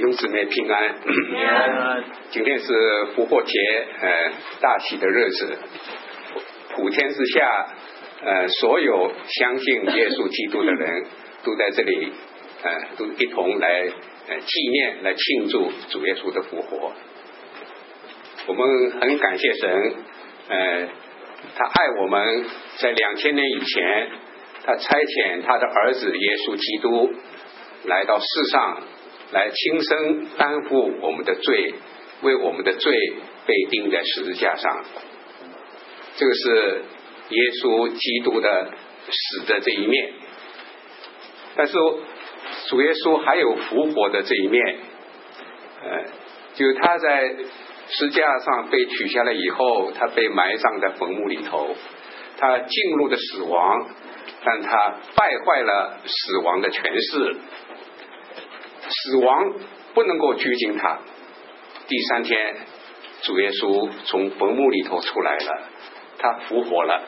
兄姊妹平安。今天是复活节，大喜的日子。普天之下，所有相信耶稣基督的人都在这里，都一同来纪念、来庆祝主耶稣的复活。我们很感谢神，他爱我们，在2000年以前，他差遣他的儿子耶稣基督来到世上，来亲身担负我们的罪，为我们的罪被钉在十字架上。这个是耶稣基督的死的这一面，但是主耶稣还有复活的这一面。就是他在十字架上被取下来以后，他被埋葬在坟墓里头，他进入了死亡，但他败坏了死亡的权势，死亡不能够拘禁他。第3天，主耶稣从坟墓里头出来了，他复活了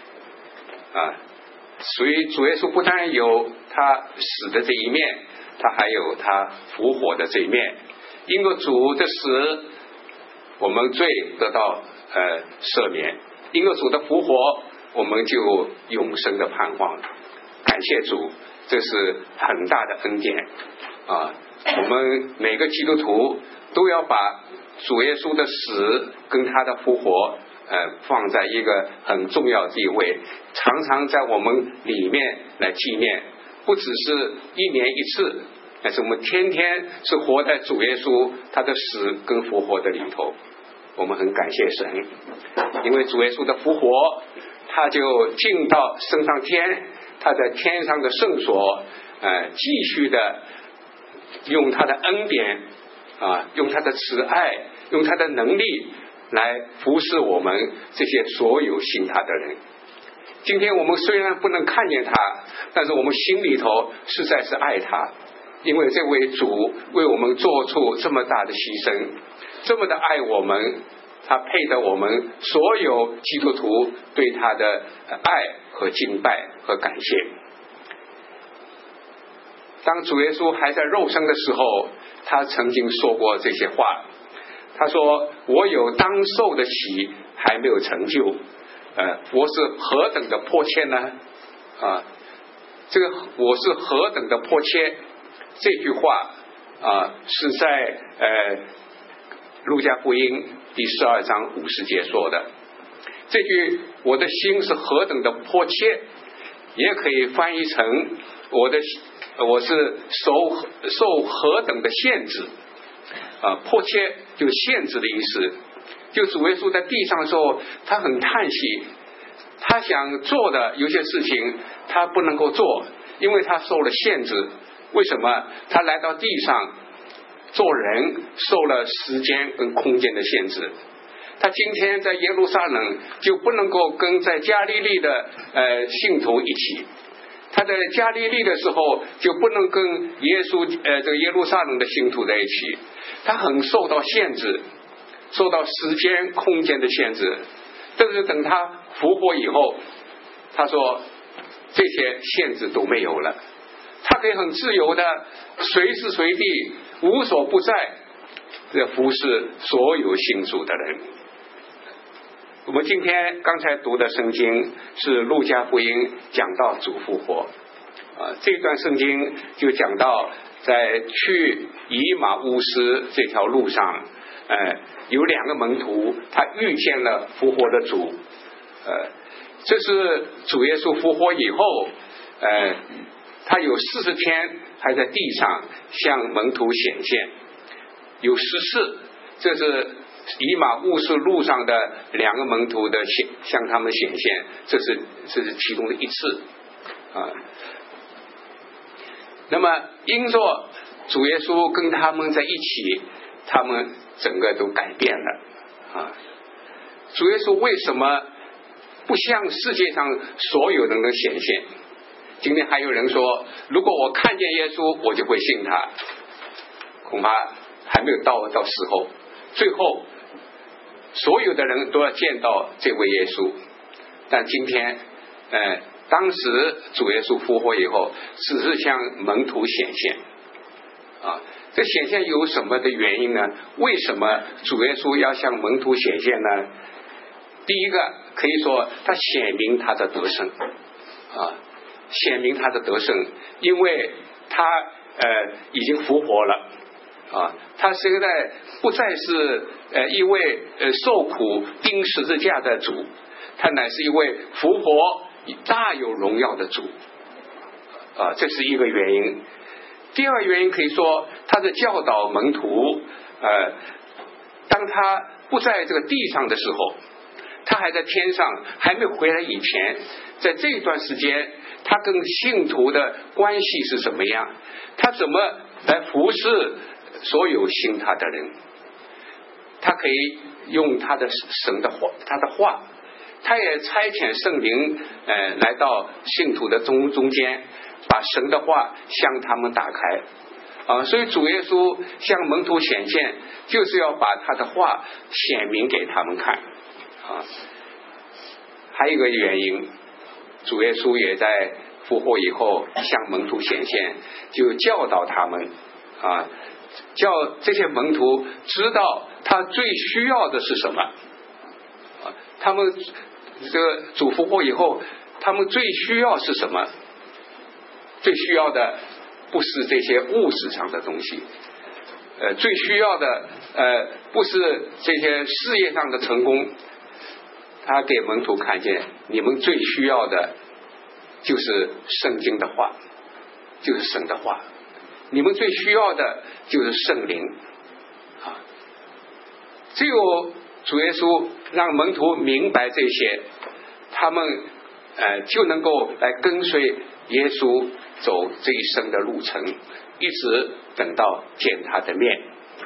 所以主耶稣不但有他死的这一面，他还有他复活的这一面。因为主的死，我们罪得到赦免；因为主的复活，我们就永生的盼望。感谢主，这是很大的恩典我们每个基督徒都要把主耶稣的死跟他的复活放在一个很重要的地位，常常在我们里面来纪念，不只是1年1次，但是我们天天是活在主耶稣他的死跟复活的里头。我们很感谢神，因为主耶稣的复活，他就进到升上天，他在天上的圣所继续的用他的恩典用他的慈爱，用他的能力来服侍我们这些所有信他的人。今天我们虽然不能看见他，但是我们心里头实在是爱他，因为这位主为我们做出这么大的牺牲，这么的爱我们，他配得我们所有基督徒对他的爱和敬拜和感谢。当主耶稣还在肉身的时候，他曾经说过这些话，他说：我有当受的喜还没有成就，我是何等的迫切呢？这个我是何等的迫切，这句话是在路加福音第12章50节说的。这句我的心是何等的迫切，也可以翻译成我是受何等的限制。迫切就限制的意思。就主耶稣在地上的时候，他很叹息，他想做的有些事情他不能够做，因为他受了限制。为什么？他来到地上做人，受了时间跟空间的限制。他今天在耶路撒冷就不能够跟在加利利的信徒一起，他在加利利的时候就不能跟这个耶路撒冷的信徒在一起，他很受到限制，受到时间空间的限制。但是等他复活以后，他说这些限制都没有了，他可以很自由的随时随地无所不在的服侍所有信主的人。我们今天刚才读的圣经是路加福音讲到主复活这段圣经就讲到在去以马乌斯这条路上有2个门徒，他遇见了复活的主这是主耶稣复活以后他有40天还在地上向门徒显现，有10次，这是以马乌斯路上的2个门徒的向他们显现，这是其中的1次那么因着主耶稣跟他们在一起，他们整个都改变了主耶稣为什么不向世界上所有人的显现？今天还有人说，如果我看见耶稣我就会信他，恐怕还没有到时候。最后所有的人都要见到这位耶稣。但今天当时主耶稣复活以后只是向门徒显现这显现有什么的原因呢？为什么主耶稣要向门徒显现呢？第一个可以说他显明他的得胜显明他的得胜，因为他已经复活了他现在不再是一位受苦钉十字架的主，他乃是一位复活大有荣耀的主这是一个原因。第二个原因可以说他的教导门徒当他不在这个地上的时候，他还在天上还没回来以前，在这段时间他跟信徒的关系是怎么样，他怎么来服侍所有信他的人，他可以用他的神的话，他的话，他也差遣圣灵来到信徒的中间，把神的话向他们打开所以主耶稣向门徒显现，就是要把他的话显明给他们看还有一个原因，主耶稣也在复活以后向门徒显现，就教导他们叫这些门徒知道他最需要的是什么他们这个主复活以后，他们最需要是什么？最需要的不是这些物质上的东西最需要的不是这些事业上的成功。他给门徒看见，你们最需要的就是圣经的话，就是神的话，你们最需要的就是圣灵只有主耶稣让门徒明白这些，他们就能够来跟随耶稣走这一生的路程，一直等到见他的面。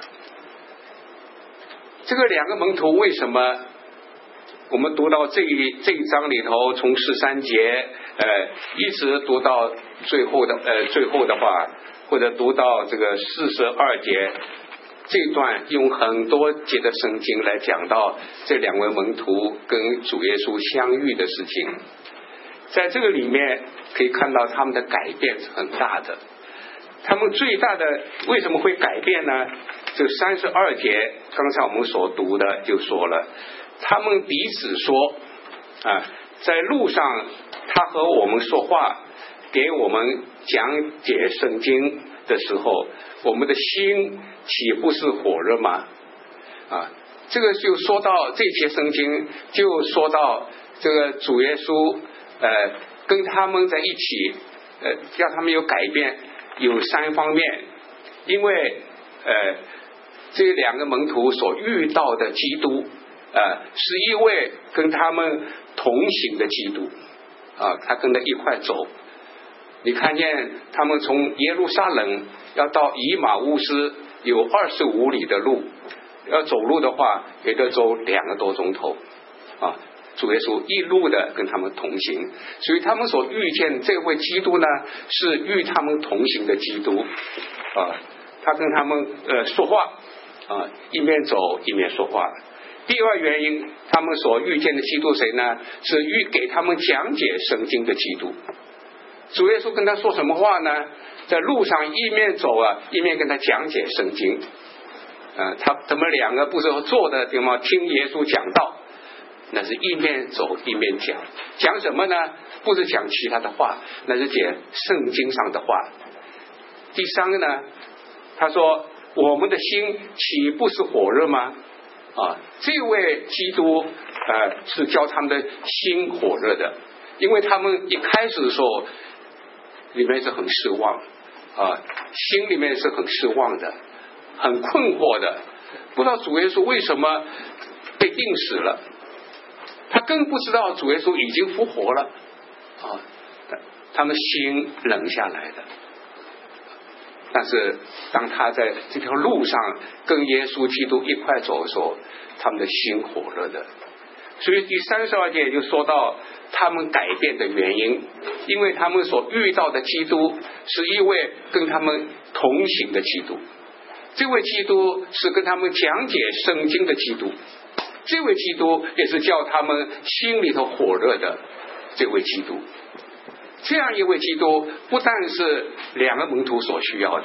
这个两个门徒为什么我们读到这一章里头，从13节一直读到最后的话，或者读到这个42节，这段用很多节的圣经来讲到这两位门徒跟主耶稣相遇的事情。在这个里面可以看到他们的改变是很大的。他们最大的为什么会改变呢？这32节刚才我们所读的就说了，他们彼此说在路上他和我们说话，给我们讲解圣经的时候，我们的心岂不是火热吗？这个就说到这节圣经，就说到这个主耶稣跟他们在一起让他们有改变，有3方面。因为这两个门徒所遇到的基督是一位跟他们同行的基督他跟他一块走。你看见他们从耶路撒冷要到以马乌斯有25里的路，要走路的话也得走2个多钟头主耶稣一路的跟他们同行，所以他们所遇见这位基督呢，是与他们同行的基督他跟他们说话一面走一面说话。第二原因，他们所遇见的基督谁呢？是给他们讲解圣经的基督。主耶稣跟他说什么话呢？在路上一面走一面跟他讲解圣经他们两个不是坐的地方听耶稣讲道，那是一面走一面讲什么呢？不是讲其他的话，那是讲圣经上的话。第三个呢，他说我们的心岂不是火热吗？这位基督是叫他们的心火热的，因为他们一开始的时候里面是很失望心里面是很失望的，很困惑的，不知道主耶稣为什么被钉死了，他更不知道主耶稣已经复活了他们心冷下来的。但是当他在这条路上跟耶稣基督一块走的时候，他们的心火热的。所以第32节就说到他们改变的原因，因为他们所遇到的基督是一位跟他们同行的基督，这位基督是跟他们讲解圣经的基督，这位基督也是叫他们心里头火热的这位基督。这样一位基督不但是两个门徒所需要的，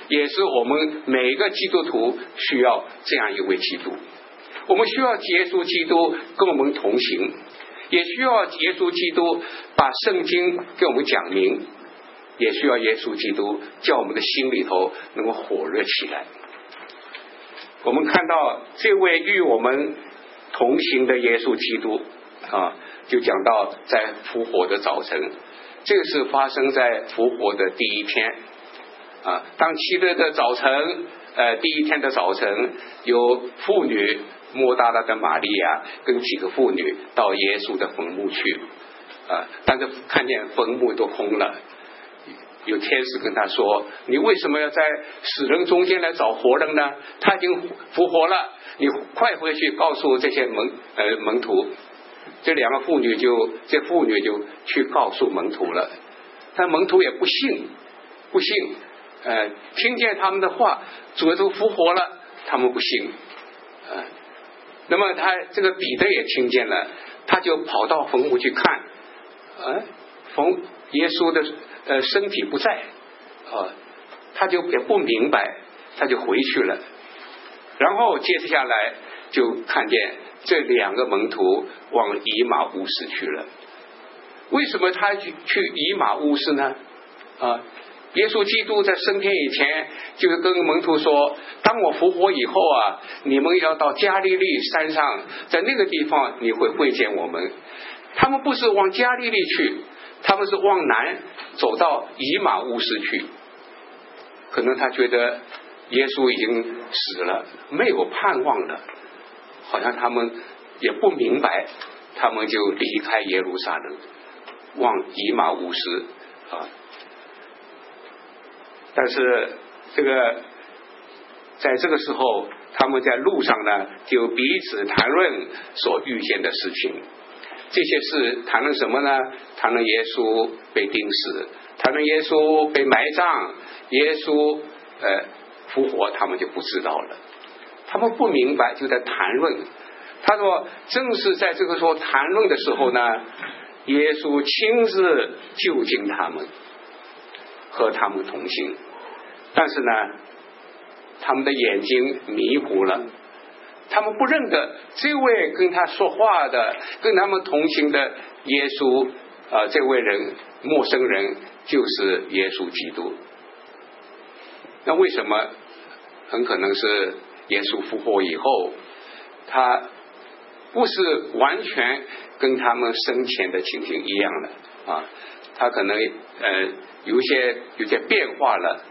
也是我们每个基督徒需要这样一位基督。我们需要耶稣基督跟我们同行，也需要耶稣基督把圣经给我们讲明，也需要耶稣基督叫我们的心里头能够火热起来。我们看到这位与我们同行的耶稣基督就讲到在复活的早晨，这个是发生在复活的第一天当7日的早晨第一天的早晨，有妇女莫大拉的玛利亚跟几个妇女到耶稣的坟墓去但是看见坟墓都空了，有天使跟他说，你为什么要在死人中间来找活人呢？他已经复活了，你快回去告诉这些门徒。这妇女就去告诉门徒了，但门徒也不信听见他们的话，主耶稣复活了，他们不信那么这个彼得也听见了，他就跑到坟墓去看耶稣的身体不在他就也不明白，他就回去了。然后接下来就看见这2个门徒往以马乌斯去了。为什么他去以马乌斯呢耶稣基督在升天以前就跟门徒说，当我复活以后你们要到加利利山上，在那个地方你会会见我们。他们不是往加利利去，他们是往南走到以马乌斯去。可能他觉得耶稣已经死了，没有盼望了，好像他们也不明白，他们就离开耶路撒冷往以马乌斯但是在这个时候，他们在路上呢就彼此谈论所遇见的事情。这些事谈论什么呢？谈论耶稣被钉死，谈论耶稣被埋葬，耶稣复活，他们就不知道了，他们不明白，就在谈论。他说正是在这个时候谈论的时候呢，耶稣亲自就近他们，和他们同行。但是呢，他们的眼睛迷糊了，他们不认得这位跟他说话的，跟他们同行的耶稣这位人，陌生人就是耶稣基督。那为什么？很可能是耶稣复活以后，他不是完全跟他们生前的情形一样的他可能有些变化了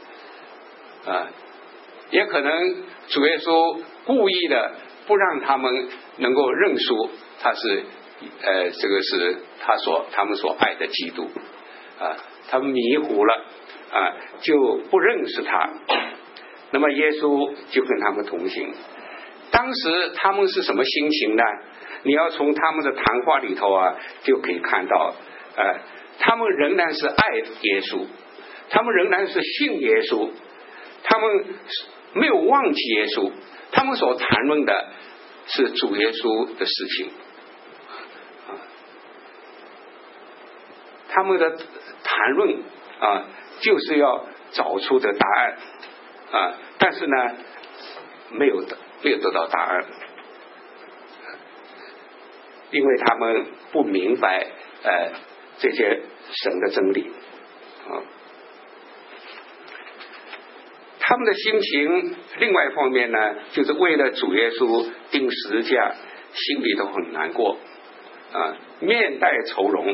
也可能主耶稣故意的不让他们能够认出他是这个是他们所爱的基督他们迷糊了就不认识他。那么耶稣就跟他们同行。当时他们是什么心情呢？你要从他们的谈话里头就可以看到他们仍然是爱耶稣，他们仍然是信耶稣，他们没有忘记耶稣，他们所谈论的是主耶稣的事情他们的谈论就是要找出的答案但是呢没有得到答案，因为他们不明白这些神的真理他们的心情另外一方面呢，就是为了主耶稣钉十字架，心里都很难过面带愁容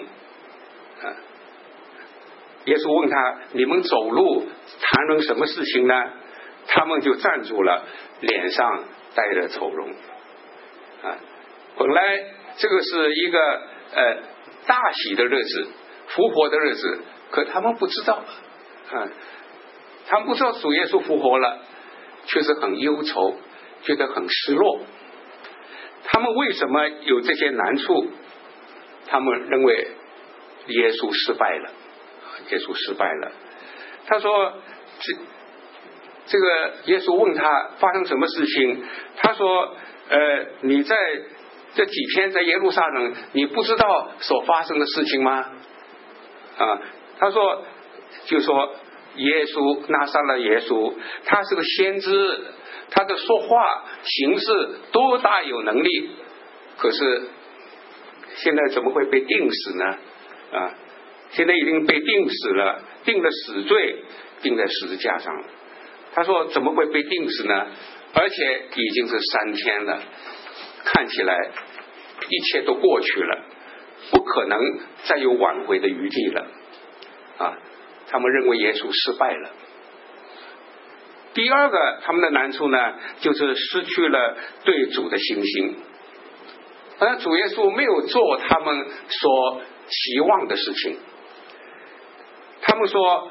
耶稣问他，你们走路谈论什么事情呢？他们就站住了，脸上带着愁容本来这个是一个大喜的日子，复活的日子，可他们不知道他们不知道主耶稣复活了，却是很忧愁，觉得很失落。他们为什么有这些难处？他们认为耶稣失败了，耶稣失败了。他说这个耶稣问他发生什么事情，他说你在这几天在耶路撒冷，你不知道所发生的事情吗他说就说耶稣，拿撒勒耶稣，他是个先知，他的说话行事都大有能力，可是现在怎么会被钉死呢？现在已经被钉死了，定了死罪，钉在十字架上。他说怎么会被钉死呢？而且已经是3天了，看起来一切都过去了，不可能再有挽回的余地了。他们认为耶稣失败了。第二个他们的难处呢，就是失去了对主的信心。主耶稣没有做他们所期望的事情。他们说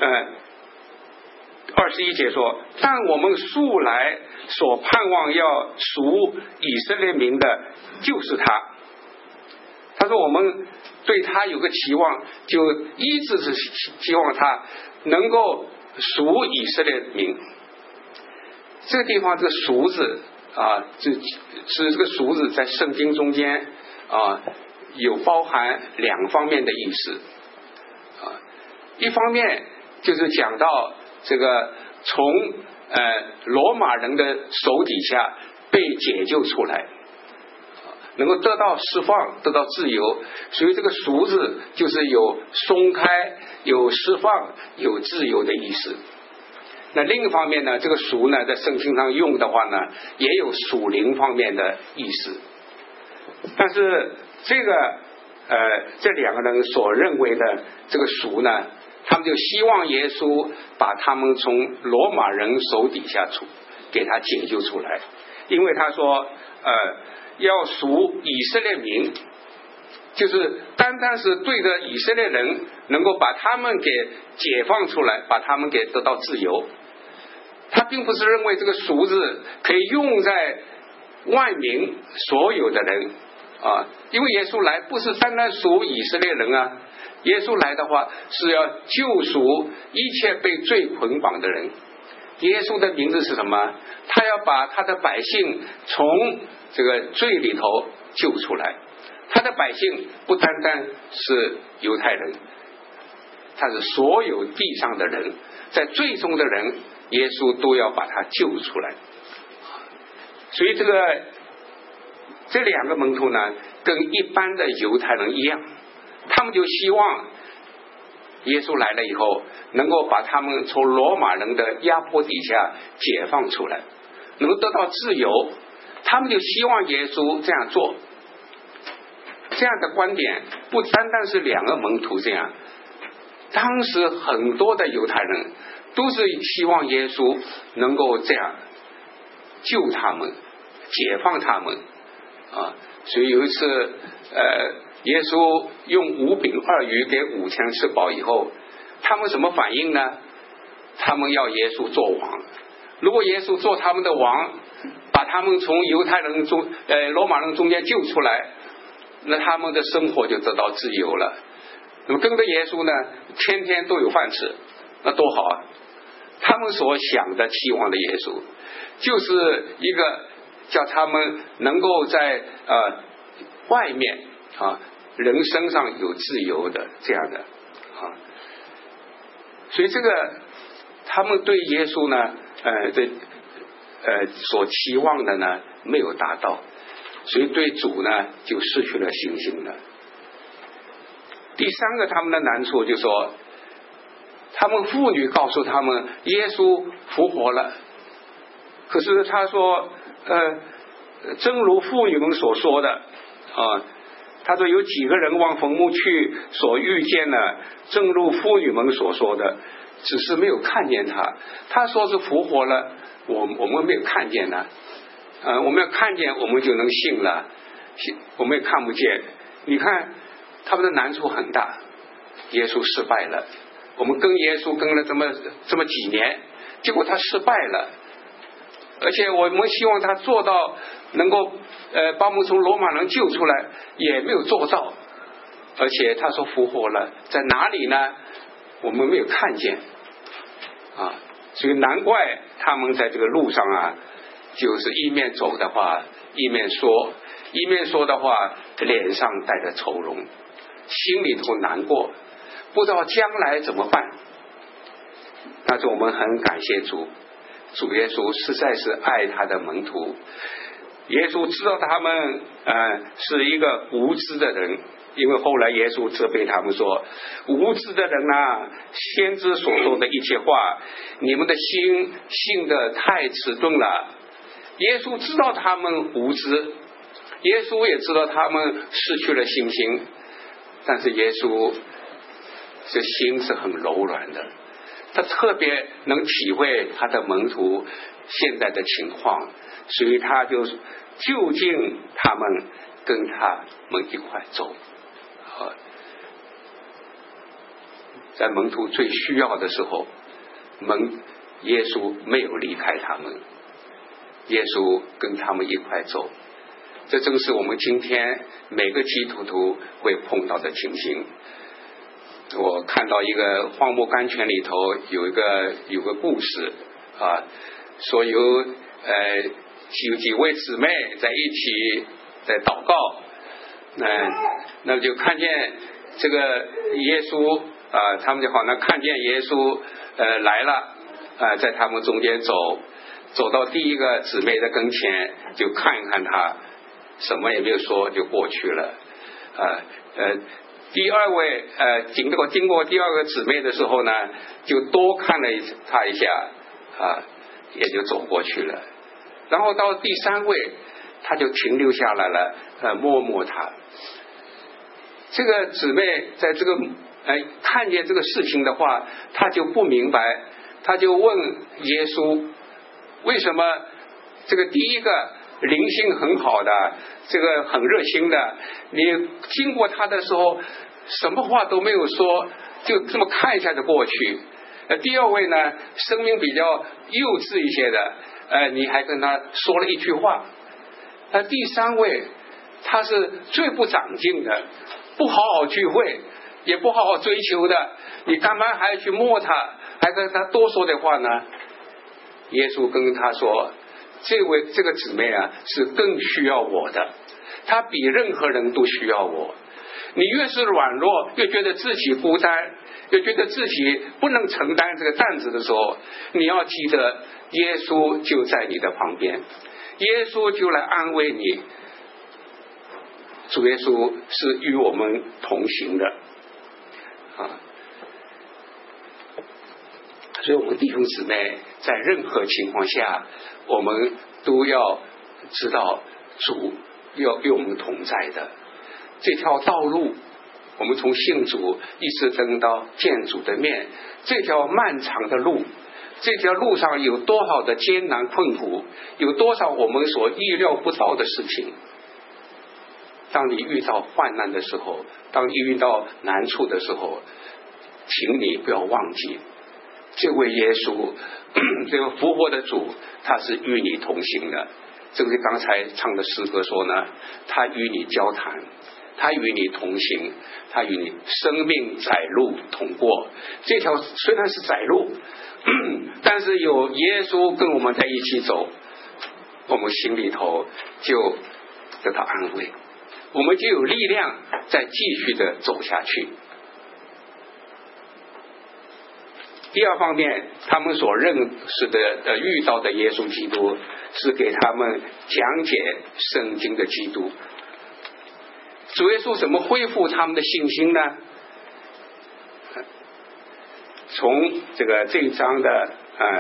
21节说，但我们素来所盼望要赎以色列民的就是他。他说我们对他有个期望，就一直是希望他能够赎以色列民。这个地方这个赎字是这个赎字在圣经中间有包含2方面的意思。一方面就是讲到这个从罗马人的手底下被解救出来，能够得到释放，得到自由，所以这个赎字就是有松开，有释放，有自由的意思。那另一方面呢，这个赎呢在圣经上用的话呢，也有属灵方面的意思。但是这2个人所认为的这个赎呢，他们就希望耶稣把他们从罗马人手底下给他解救出来，因为他说要赎以色列民，就是单单是对着以色列人，能够把他们给解放出来，把他们给得到自由。他并不是认为这个赎字可以用在万民所有的人因为耶稣来不是单单赎以色列人耶稣来的话是要救赎一切被罪捆绑的人。耶稣的名字是什么？他要把他的百姓从这个罪里头救出来。他的百姓不单单是犹太人，他是所有地上的人，在罪中的人，耶稣都要把他救出来。所以这2个门徒呢，跟一般的犹太人一样，他们就希望耶稣来了以后，能够把他们从罗马人的压迫底下解放出来，能够得到自由。他们就希望耶稣这样做。这样的观点不单单是2个门徒这样，当时很多的犹太人都是希望耶稣能够这样救他们，解放他们所以有一次耶稣用5饼2鱼给5000吃饱以后，他们什么反应呢？他们要耶稣做王。如果耶稣做他们的王，把他们从犹太人罗马人中间救出来，那他们的生活就得到自由了。那么跟着耶稣呢，天天都有饭吃，那多好啊！他们所想的期望的耶稣，就是一个叫他们能够在外面人身上有自由的这样的所以他们对耶稣呢所期望的呢没有达到，所以对主呢就失去了信心了。第3个他们的难处就是说，他们妇女告诉他们耶稣复活了，可是他说正如妇女们所说的他说有几个人往坟墓去所遇见了，正如妇女们所说的，只是没有看见他。他说是复活了，我们没有看见呢我们要看见我们就能信了，我们也看不见。你看他们的难处很大，耶稣失败了，我们跟耶稣跟了这么几年，结果他失败了，而且我们希望他做到能够把我们从罗马人救出来，也没有做到。而且他说复活了，在哪里呢？我们没有看见所以难怪他们在这个路上就是一面走的话一面说的话，脸上带着愁容，心里头难过，不知道将来怎么办。 但是我们很感谢主，主耶稣实在是爱他的门徒。耶稣知道他们是一个无知的人，因为后来耶稣责备他们说，无知的人啊，先知所说的一切话，你们的心信得太迟钝了。耶稣知道他们无知，耶稣也知道他们失去了信心，但是耶稣这心是很柔软的，他特别能体会他的门徒现在的情况，所以他就就近他们跟他们一块走。在门徒最需要的时候，耶稣没有离开他们，耶稣跟他们一块走。这正是我们今天每个基督徒会碰到的情形。我看到一个荒漠甘泉里头有个故事啊，说有几位姊妹在一起在祷告，那就看见这个耶稣他们就好像看见耶稣来了在他们中间走到第一个姊妹的跟前，就看一看他，什么也没有说就过去了。第二位经过第二个姊妹的时候呢，就多看了他一下也就走过去了。然后到第三位，他就停留下来了，摸他。这个姊妹在这个看见这个事情的话，他就不明白，他就问耶稣，为什么这个第一个灵性很好的，这个很热心的，你经过他的时候什么话都没有说，就这么看一下就过去。第二位呢，生命比较幼稚一些的，你还跟他说了一句话。第三位，他是最不长进的，不好好聚会，也不好好追求的，你干嘛还要去摸他，还跟他多说的话呢？耶稣跟他说，这个姊妹是更需要我的，她比任何人都需要我。你越是软弱，越觉得自己孤单，越觉得自己不能承担这个担子的时候，你要记得耶稣就在你的旁边，耶稣就来安慰你。主耶稣是与我们同行的所以我们弟兄姊妹在任何情况下，我们都要知道主要与我们同在的。这条道路，我们从信主一直等到见主的面，这条漫长的路，这条路上有多少的艰难困苦，有多少我们所意料不到的事情。当你遇到患难的时候，当你遇到难处的时候，请你不要忘记，这位耶稣，这个复活的主，他是与你同行的。这个刚才唱的诗歌说呢，他与你交谈，他与你同行，他与你生命窄路同过。这条虽然是窄路，但是有耶稣跟我们在一起走，我们心里头就得到安慰，我们就有力量再继续的走下去。第二方面，他们所认识的遇到的耶稣基督，是给他们讲解圣经的基督。主耶稣怎么恢复他们的信心呢？从这一章的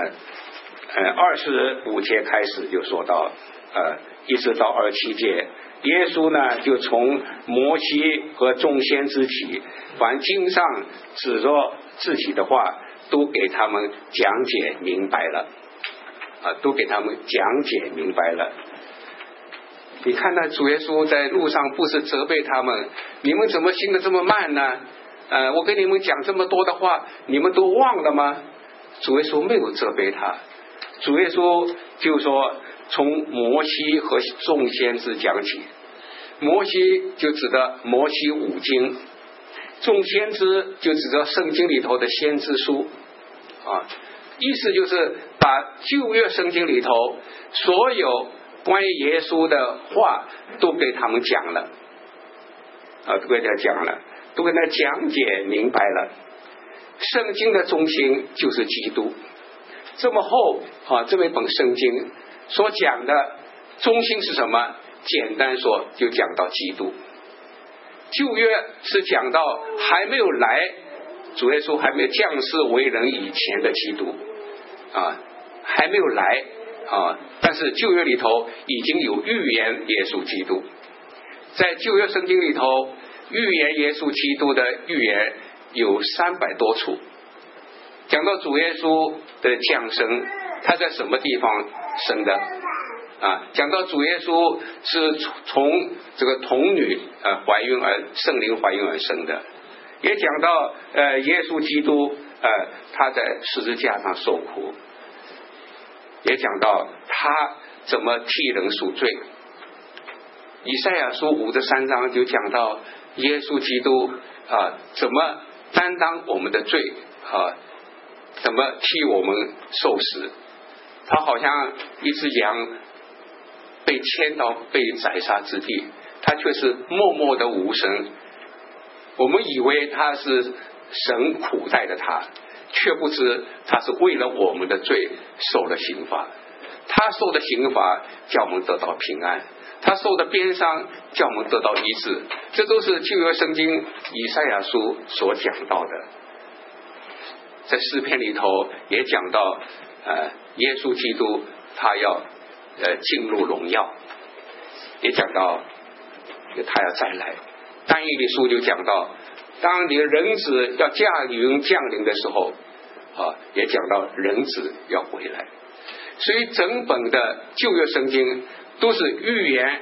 25节开始就说到一直到27节，耶稣呢就从摩西和众先知起，凡经上指着自己的话，都给他们讲解明白了都给他们讲解明白了。你看那主耶稣在路上不是责备他们，你们怎么行得这么慢呢？我跟你们讲这么多的话，你们都忘了吗？主耶稣没有责备他，主耶稣就说从摩西和众先知讲起。摩西就指的摩西五经，众先知就指着圣经里头的先知书意思就是把旧约圣经里头所有关于耶稣的话都给他们讲了都给他讲解明白了。 圣经的中心就是基督。这么厚这么一本圣经所讲的中心是什么？简单说就讲到基督。旧约是讲到还没有来，主耶稣还没有降世为人以前的基督还没有来但是旧约里头已经有预言耶稣基督。在旧约圣经里头，预言耶稣基督的预言有300多处，讲到主耶稣的降生，他在什么地方生的讲到主耶稣是从这个童女怀孕而圣灵怀孕而生的，也讲到耶稣基督他在十字架上受苦，也讲到他怎么替人赎罪。以赛亚书53章就讲到耶稣基督怎么担当我们的罪怎么替我们受死。他好像一只羊被牵到被宰杀之地，他却是默默的无声。我们以为他是神苦待的他，却不知他是为了我们的罪受了刑罚。他受的刑罚叫我们得到平安，他受的鞭伤叫我们得到医治。这都是旧约圣经以赛亚书所讲到的。在诗篇里头也讲到耶稣基督他要进入荣耀，也讲到他要再来。但以理书就讲到当你的人子要驾云降临的时候也讲到人子要回来。所以整本的旧约圣经都是预言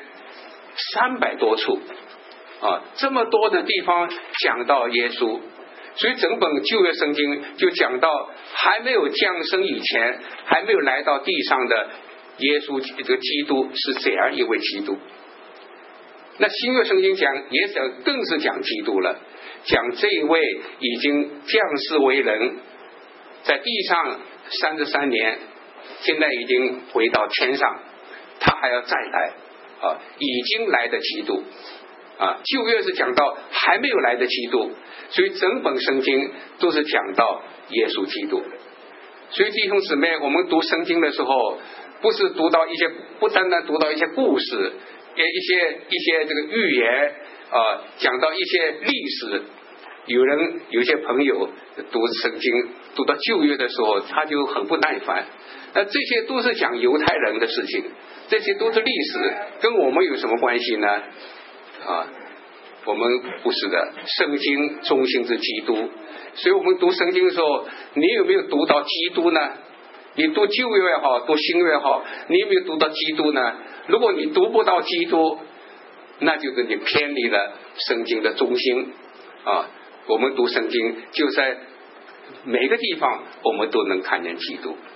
300多处这么多的地方讲到耶稣。所以整本旧约圣经就讲到还没有降生以前，还没有来到地上的耶稣这个基督是怎样一位基督。那新约圣经讲也讲更是讲基督了，讲这一位已经降世为人，在地上33年，现在已经回到天上，他还要再来已经来的基督旧约是讲到还没有来的基督，所以整本圣经都是讲到耶稣基督。所以弟兄姊妹，我们读圣经的时候，不单单读到一些故事，一些这个预言讲到一些历史。有些朋友读圣经读到旧约的时候，他就很不耐烦，这些都是讲犹太人的事情，这些都是历史，跟我们有什么关系呢？我们不是的，圣经中心是基督。所以我们读圣经的时候，你有没有读到基督呢？你读旧约也好，读新约也好，你有没有读到基督呢？如果你读不到基督，那就是你偏离了圣经的中心我们读圣经就在每个地方我们都能看见基督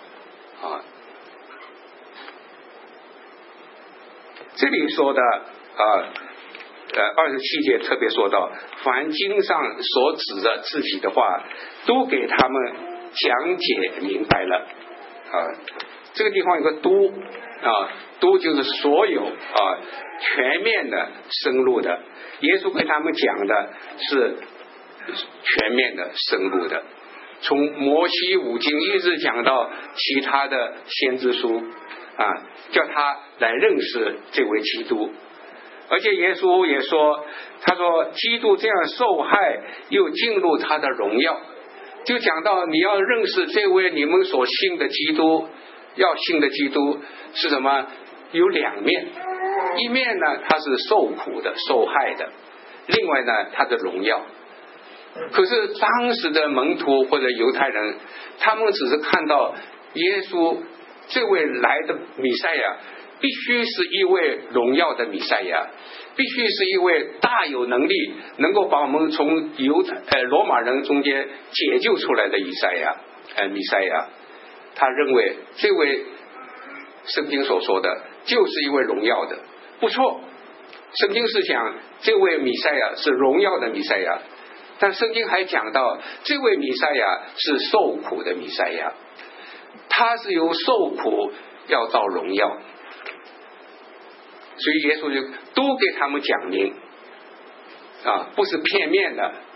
这里说的27节特别说到，凡经上所指的自己的话，都给他们讲解明白了这个地方有个都都就是所有全面的深入的。耶稣给他们讲的是全面的深入的，从摩西五经一直讲到其他的先知书叫他来认识这位基督。而且耶稣也说，他说基督这样受害又进入他的荣耀，就讲到你要认识这位你们所信的基督，要信的基督是什么？有两面，一面呢他是受苦的受害的，另外呢他的荣耀。可是当时的门徒或者犹太人，他们只是看到耶稣这位来的弥赛亚必须是一位荣耀的弥赛亚，必须是一位大有能力能够把我们从罗马人中间解救出来的弥赛亚。他认为这位圣经所说的就是一位荣耀的，不错，圣经是讲这位弥赛亚是荣耀的弥赛亚，但圣经还讲到这位弥赛亚是受苦的弥赛亚，他是由受苦要到荣耀。所以耶稣就都给他们讲明不是片面的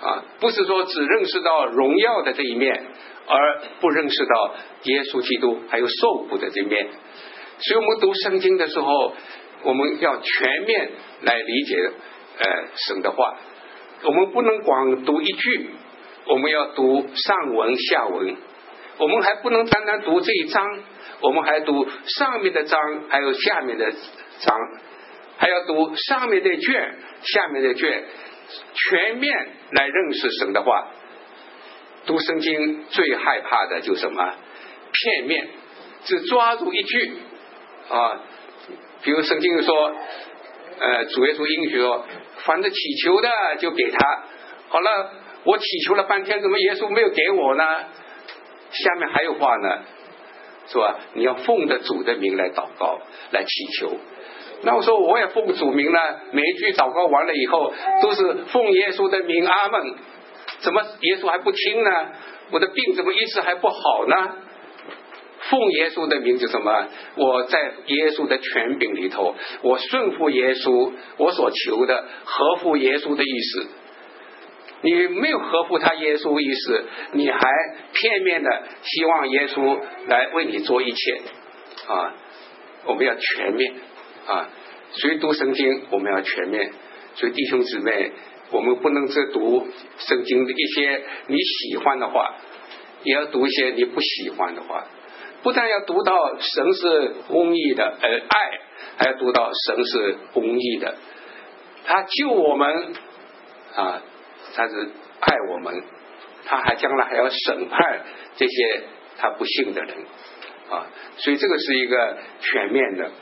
不是说只认识到荣耀的这一面，而不认识到耶稣基督还有受苦的这一面。所以我们读圣经的时候，我们要全面来理解神的话，我们不能光读一句，我们要读上文下文，我们还不能单单读这一章，我们还读上面的章还有下面的章，还要读上面的卷下面的卷，全面来认识神的话。读圣经最害怕的就是什么？片面，只抓住一句比如圣经说主耶稣应许说，凡是祈求的就给他。好了，我祈求了半天，怎么耶稣没有给我呢？下面还有话呢，是吧？你要奉着主的名来祷告来祈求。那我说我也奉主名了，每一句祷告完了以后都是奉耶稣的名，阿们。怎么耶稣还不听呢？我的病怎么一直还不好呢？奉耶稣的名是什么？我在耶稣的权柄里头，我顺服耶稣，我所求的合乎耶稣的意思。你没有合乎他耶稣意思，你还片面的希望耶稣来为你做一切我们要全面所以读圣经我们要全面。所以弟兄姊妹，我们不能只读圣经的一些你喜欢的话，也要读一些你不喜欢的话。不但要读到神是公义的爱，还要读到神是公义的，他救我们他是爱我们，他还将来还要审判这些他不信的人所以这个是一个全面的。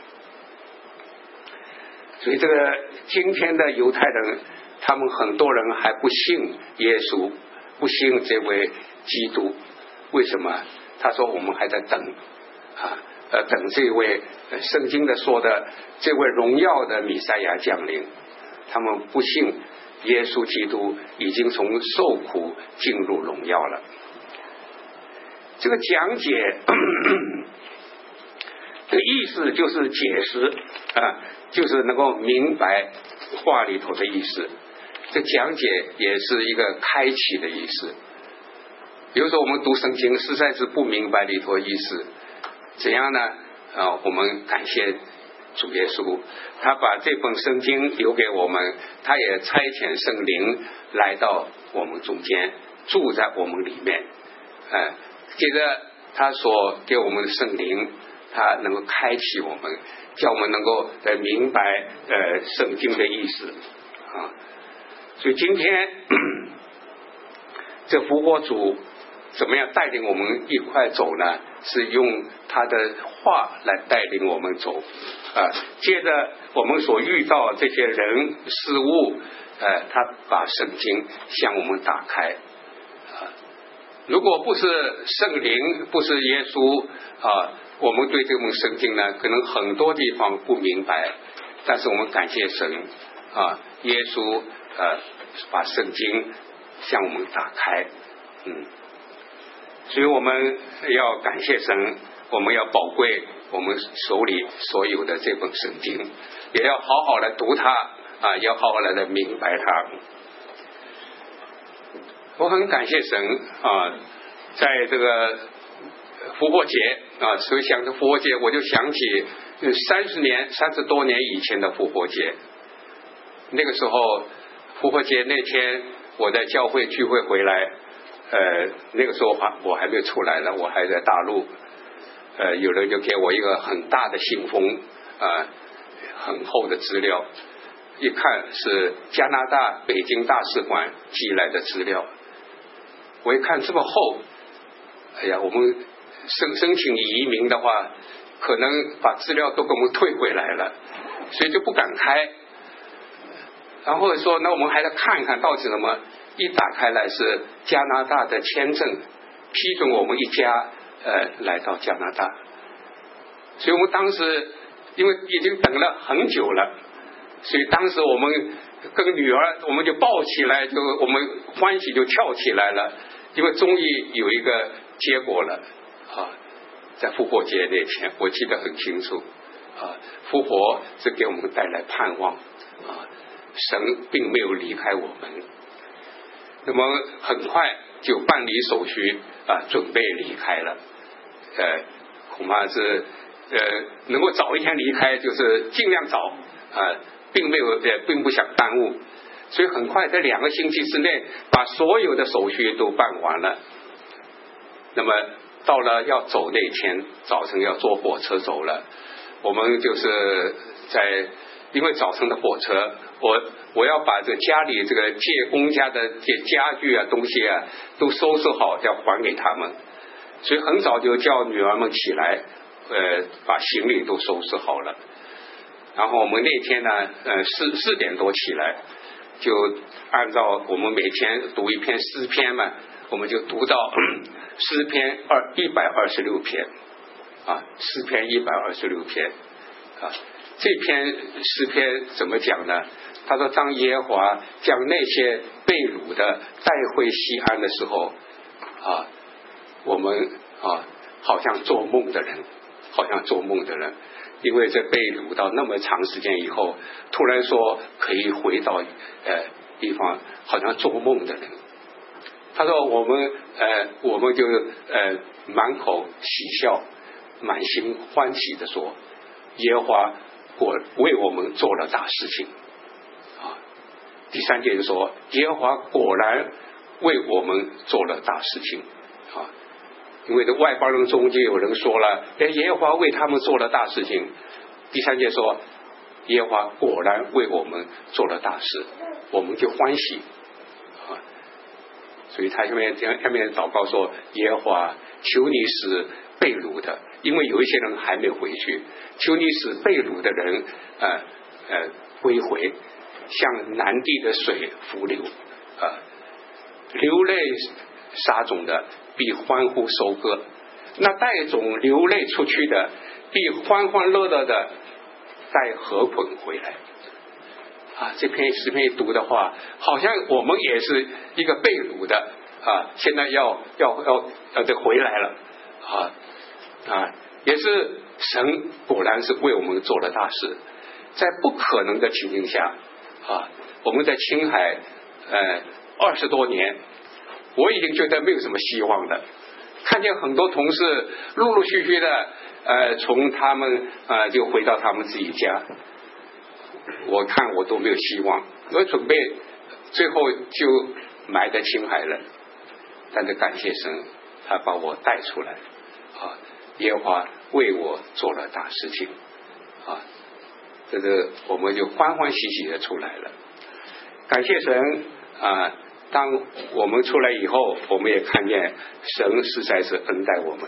所以这个今天的犹太人，他们很多人还不信耶稣，不信这位基督。为什么？他说我们还在等等这位圣经的说的这位荣耀的弥赛亚降临。他们不信耶稣基督已经从受苦进入荣耀了。这个讲解的意思就是解释就是能够明白话里头的意思。这讲解也是一个开启的意思。比如说我们读圣经实在是不明白里头的意思，怎样呢？我们感谢主耶稣，他把这本圣经留给我们，他也差遣圣灵来到我们中间，住在我们里面接着他所给我们的圣灵，他能够开启我们，叫我们能够明白圣经的意思所以今天这复活主怎么样带领我们一块走呢？是用他的话来带领我们走接着我们所遇到这些人事物他把圣经向我们打开如果不是圣灵，不是耶稣我们对这本圣经呢可能很多地方不明白，但是我们感谢神耶稣把圣经向我们打开所以我们要感谢神，我们要宝贵我们手里所有的这本圣经，也要好好来读它要好好来明白它。我很感谢神在这个复活节所以想着复活节，我就想起30多年以前的复活节。那个时候复活节那天我在教会聚会回来那个时候我还没有出来了，我还在大陆有人就给我一个很大的信封很厚的资料，一看是加拿大北京大使馆寄来的资料。我一看这么厚，哎呀，我们申请移民的话可能把资料都给我们退回来了，所以就不敢开。然后说那我们还得看一看到底什么，一打开来是加拿大的签证，批准我们一家来到加拿大。所以我们当时因为已经等了很久了，所以当时我们跟女儿我们就抱起来，就我们欢喜就跳起来了，因为终于有一个结果了在复活节那天我记得很清楚复活是给我们带来盼望神并没有离开我们。 那么很快就办理手续准备离开了。恐怕是能够早一天离开，就是尽量早并不想耽误，所以很快在2个星期之内把所有的手续都办完了。那么到了要走那天早晨要坐火车走了，我们就是因为早晨的火车，我要把这家里这个借公家的家具东西都收拾好，要还给他们，所以很早就叫女儿们起来，把行李都收拾好了。然后我们那天呢，4点多起来，就按照我们每天读一篇诗篇嘛，我们就读到诗篇126篇诗篇126篇这篇诗篇怎么讲呢？他说，当耶和华将那些被掳的带回西安的时候我们好像做梦的人，因为这被掳到那么长时间以后，突然说可以回到地方，好像做梦的人。他说我们就满口喜笑，满心欢喜的说，耶和华为我们做了大事情第3节就说，耶和华果然为我们做了大事情因为这外邦人中间有人说了，耶和华为他们做了大事情。第3节说，耶和华果然为我们做了大事，我们就欢喜所以他下面祷告说，耶和华求你使被掳的，因为有一些人还没回去，求你使被掳的人归回，像南地的水伏流流泪撒种的必欢呼收割，那带种流泪出去的必欢欢乐乐的带禾捆回来这篇诗篇读的话，好像我们也是一个被掳的现在要回来了也是神果然是为我们做了大事。在不可能的情形下我们在青海20多年，我已经觉得没有什么希望了，看见很多同事陆陆续续的从他们就回到他们自己家，我看我都没有希望，我准备最后就埋在青海了。但是感谢神，他把我带出来耶和华为我做了大事情这个我们就欢欢喜喜的出来了。感谢神当我们出来以后，我们也看见神实在是恩待我们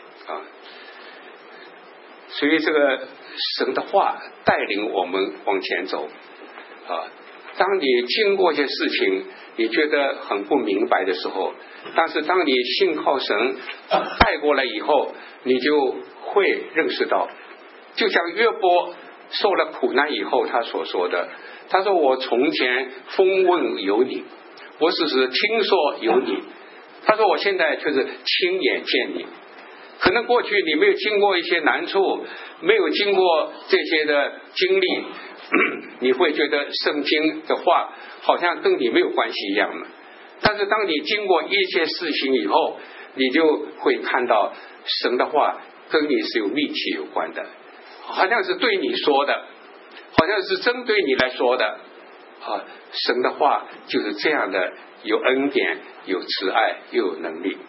所以这个神的话带领我们往前走当你经过一些事情你觉得很不明白的时候，但是当你信靠神带过来以后，你就会认识到，就像约伯受了苦难以后他所说的，他说我从前风闻有你，我只是听说有你，他说我现在却是亲眼见你。可能过去你没有经过一些难处，没有经过这些的经历，你会觉得圣经的话好像跟你没有关系一样的。但是当你经过一些事情以后，你就会看到神的话跟你是有密切有关的，好像是对你说的，好像是针对你来说的神的话就是这样的，有恩典，有慈爱，又有能力。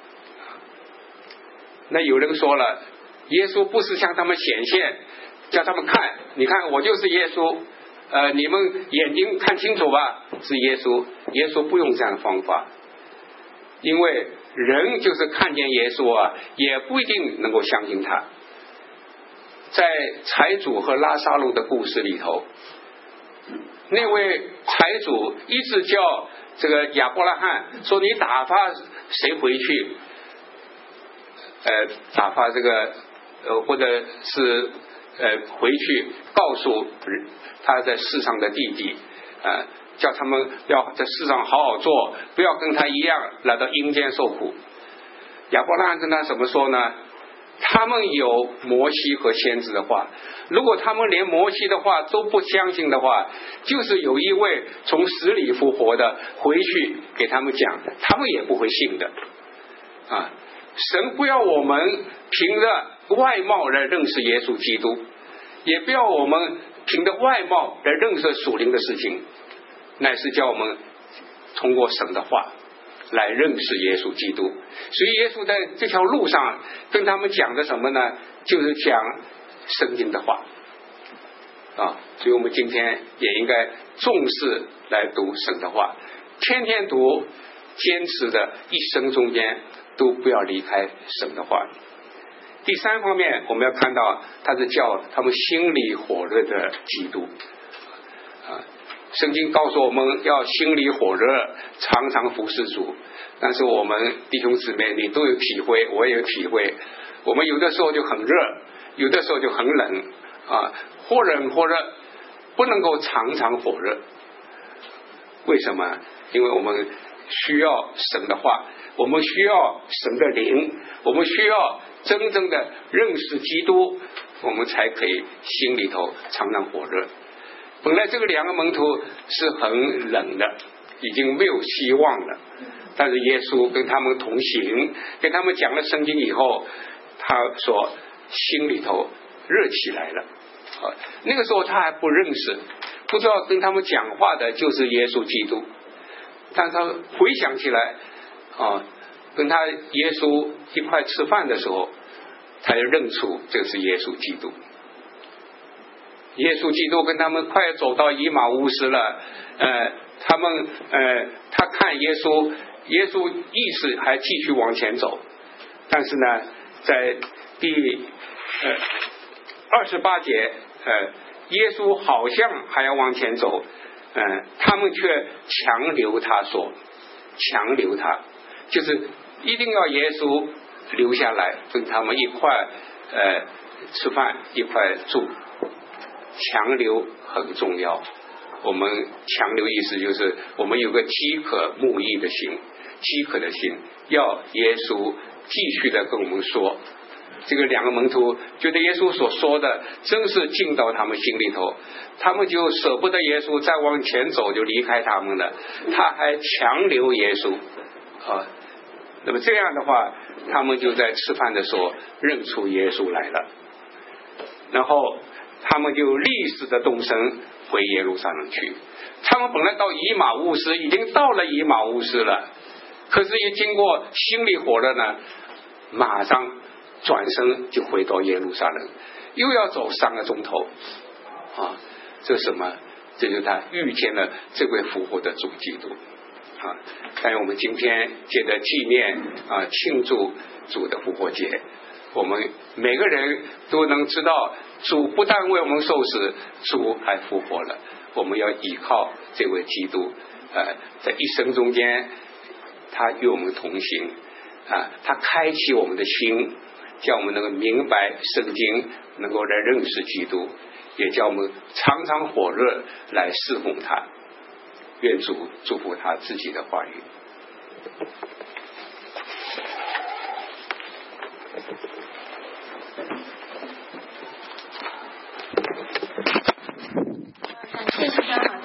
那有人说了，耶稣不是向他们显现，叫他们看，你看我就是耶稣你们眼睛看清楚吧，是耶稣。耶稣不用这样的方法，因为人就是看见耶稣也不一定能够相信他。在财主和拉撒路的故事里头，那位财主一直叫这个亚伯拉罕说，你打发谁回去打发这个或者是回去告诉他在世上的弟弟叫他们要在世上好好做，不要跟他一样来到阴间受苦。亚伯拉罕跟他怎么说呢？ 他们有摩西和先知的话，如果他们连摩西的话都不相信的话，就是有一位从死里复活的回去给他们讲，他们也不会信的啊！神不要我们凭着外貌来认识耶稣基督，也不要我们凭着外貌来认识属灵的事情，乃是叫我们通过神的话来认识耶稣基督。所以耶稣在这条路上跟他们讲的什么呢？就是讲圣经的话啊。所以我们今天也应该重视来读神的话，天天读，坚持的一生中间都不要离开神的话。第三方面，我们要看到他是叫他们心里火热的基督啊。圣经告诉我们要心里火热，常常服侍主。但是我们弟兄姊妹，你都有体会，我也有体会。我们有的时候就很热，有的时候就很冷啊，或冷或热，不能够常常火热。为什么？因为我们需要神的话，我们需要神的灵，我们需要真正的认识基督，我们才可以心里头常常火热。本来这个两个门徒是很冷的，已经没有希望了，但是耶稣跟他们同行，跟他们讲了圣经以后，他说心里头热起来了那个时候他还不认识，不知道跟他们讲话的就是耶稣基督，但他回想起来跟他耶稣一块吃饭的时候，他就认出这是耶稣基督。耶稣基督跟他们快走到以马乌斯了，他看耶稣意识还继续往前走，但是呢，在第28节，耶稣好像还要往前走，他们却强留他，就是一定要耶稣留下来跟他们一块吃饭，一块住。强留很重要，我们强留意思就是我们有个饥渴慕义的心，要耶稣继续的跟我们说。这个两个门徒觉得耶稣所说的真是进到他们心里头，他们就舍不得耶稣再往前走就离开他们了，他还强留耶稣那么这样的话，他们就在吃饭的时候认出耶稣来了，然后他们就立时的动身回耶路撒冷去。他们本来到以马乌斯，已经到了以马乌斯了，可是一经过心里火热呢，马上转身就回到耶路撒冷，又要走3个钟头这是什么？这就是他遇见了这位复活的主基督但我们今天借着纪念庆祝主的复活节，我们每个人都能知道，主不但为我们受死，主还复活了。我们要依靠这位基督在一生中间，他与我们同行他开启我们的心，叫我们能够明白圣经，能够来认识基督，也叫我们常常火热来侍奉他。愿主祝福他自己的话语。